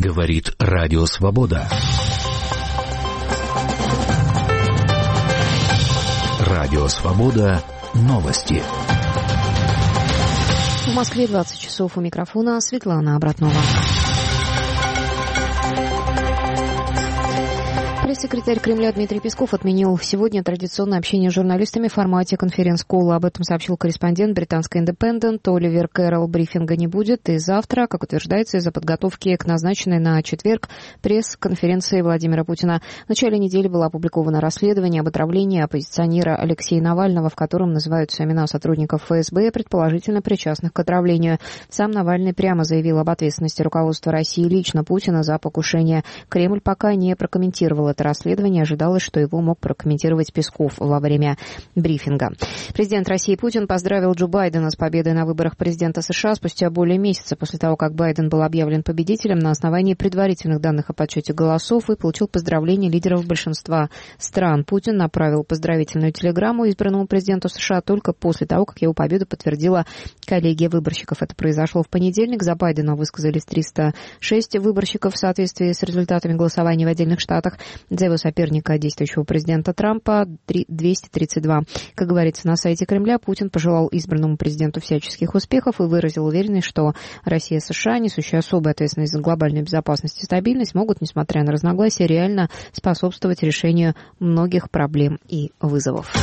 Говорит Радио Свобода. Радио Свобода. Новости. В Москве 20 часов. У микрофона Светлана Обратнова. Пресс-секретарь Кремля Дмитрий Песков отменил сегодня традиционное общение с журналистами в формате конференц-колла. Об этом сообщил корреспондент британской «Индепендент» Оливер Кэрролл. Брифинга не будет. И завтра, как утверждается, из-за подготовки к назначенной на четверг пресс-конференции Владимира Путина. В начале недели было опубликовано расследование об отравлении оппозиционера Алексея Навального, в котором называются имена сотрудников ФСБ, предположительно причастных к отравлению. Сам Навальный прямо заявил об ответственности руководства России лично Путина за покушение. Кремль пока не прокомментировал это расследование. Ожидалось, что его мог прокомментировать Песков во время брифинга. Президент России Путин поздравил Джо Байдена с победой на выборах президента США спустя более месяца после того, как Байден был объявлен победителем на основании предварительных данных о подсчете голосов и получил поздравления лидеров большинства стран. Путин направил поздравительную телеграмму избранному президенту США только после того, как его победу подтвердила коллегия выборщиков. Это произошло в понедельник. За Байдена высказались 306 выборщиков в соответствии с результатами голосования в отдельных штатах. За его соперника, действующего президента Трампа, 232. Как говорится на сайте Кремля, Путин пожелал избранному президенту всяческих успехов и выразил уверенность, что Россия и США, несущие особую ответственность за глобальную безопасность и стабильность, могут, несмотря на разногласия, реально способствовать решению многих проблем и вызовов.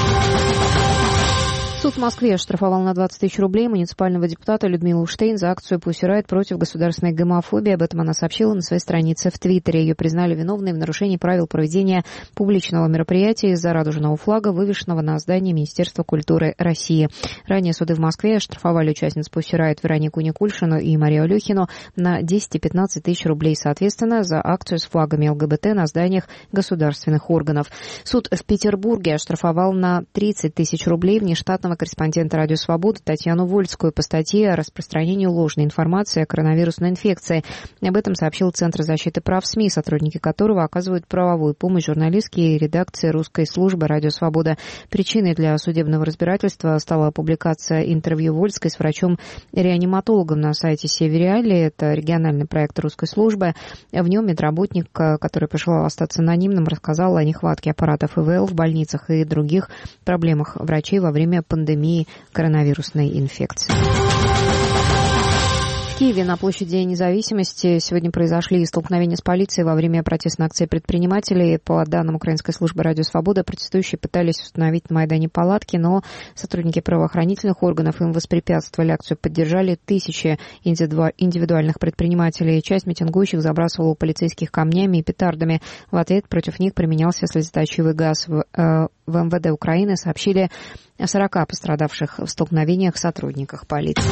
Суд в Москве оштрафовал на 20 тысяч рублей муниципального депутата Людмилу Штейн за акцию «Pussy Riot» против государственной гомофобии. Об этом она сообщила на своей странице в Твиттере. Ее признали виновной в нарушении правил проведения публичного мероприятия из-за радужного флага, вывешенного на здании Министерства культуры России. Ранее суды в Москве оштрафовали участниц «Pussy Riot» Веронику Никульшину и Марию Алехину на 10 и 15 тысяч рублей соответственно за акцию с флагами ЛГБТ на зданиях государственных органов. Суд в Петербурге оштрафовал на 30 тысяч рублей внештатного корреспондента «Радио Свобода» Татьяну Вольскую по статье о распространении ложной информации о коронавирусной инфекции. Об этом сообщил Центр защиты прав СМИ, сотрудники которого оказывают правовую помощь журналистке и редакции русской службы «Радио Свобода». Причиной для судебного разбирательства стала публикация интервью Вольской с врачом-реаниматологом на сайте «Севериали». Это региональный проект русской службы. В нем медработник, который пожелал остаться анонимным, рассказал о нехватке аппаратов ИВЛ в больницах и других проблемах врачей во время пандемии коронавирусной инфекции. В Киеве на площади Независимости сегодня произошли столкновения с полицией во время протестной акции предпринимателей. По данным Украинской службы «Радио Свобода», протестующие пытались установить на Майдане палатки, но сотрудники правоохранительных органов им воспрепятствовали. Акцию поддержали тысячи индивидуальных предпринимателей. Часть митингующих забрасывала полицейских камнями и петардами. В ответ против них применялся слезоточивый газ. В МВД Украины сообщили о 40 пострадавших в столкновениях сотрудниках полиции.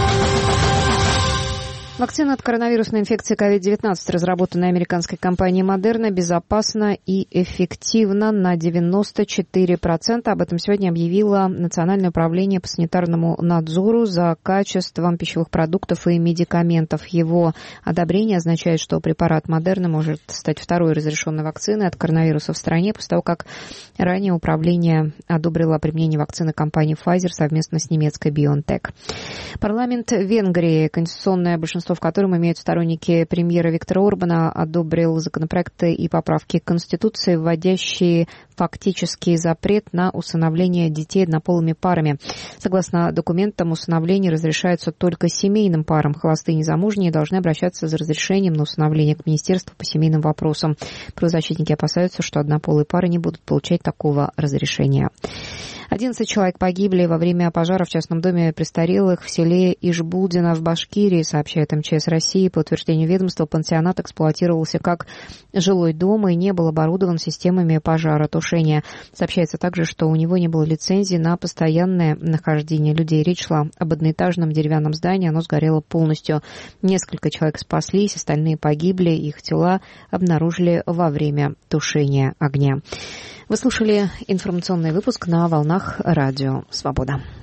Вакцина от коронавирусной инфекции COVID-19, разработанная американской компанией Moderna, безопасна и эффективна на 94%. Об этом сегодня объявило Национальное управление по санитарному надзору за качеством пищевых продуктов и медикаментов. Его одобрение означает, что препарат Moderna может стать второй разрешенной вакциной от коронавируса в стране, после того, как ранее управление одобрило применение вакцины компании Pfizer совместно с немецкой BioNTech. Парламент Венгрии, конституционное большинство в котором имеют сторонники премьера Виктора Орбана, одобрил законопроекты и поправки к Конституции, вводящие фактический запрет на усыновление детей однополыми парами. Согласно документам, усыновление разрешается только семейным парам. Холостые и незамужние должны обращаться за разрешением на усыновление к Министерству по семейным вопросам. Правозащитники опасаются, что однополые пары не будут получать такого разрешения. 11 человек погибли во время пожара в частном доме престарелых в селе Ишбулдино в Башкирии, сообщает МЧС России. По утверждению ведомства, пансионат эксплуатировался как жилой дом и не был оборудован системами пожаротушения. Сообщается также, что у него не было лицензии на постоянное нахождение людей. Речь шла об одноэтажном деревянном здании, оно сгорело полностью. Несколько человек спаслись, остальные погибли, их тела обнаружили во время тушения огня. Вы слушали информационный выпуск на волнах Радио Свобода.